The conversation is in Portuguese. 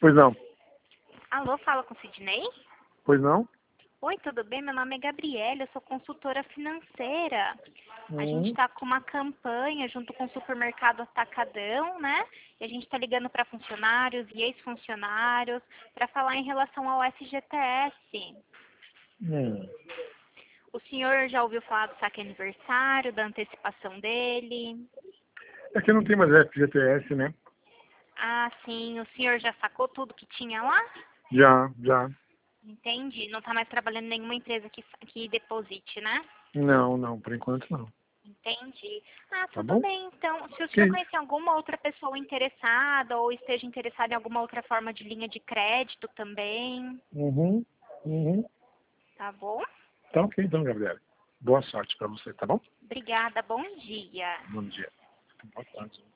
Pois não. Alô, fala com o Sidney? Pois não? Oi, tudo bem? Meu nome é Gabriela, eu sou consultora financeira. A gente Hum. está com uma campanha junto com o supermercado Atacadão, né? E a gente está ligando para funcionários e ex-funcionários para falar em relação ao FGTS. Hum. O senhor já ouviu falar do saque aniversário, da antecipação dele? É que não tem mais FGTS, né? Ah, sim. O senhor já sacou tudo que tinha lá? Já. Entendi. Não está mais trabalhando em nenhuma empresa que deposite, né? Não, por enquanto não. Entendi. Ah, Tá tudo bom? bem. Então, se o Que senhor isso? conhecer alguma outra pessoa interessada ou esteja interessado em alguma outra forma de linha de crédito também, Uhum. tá bom? Tá ok então, Gabriela. Boa sorte pra você, tá bom? Obrigada. Bom dia. Bom dia. Boa tarde.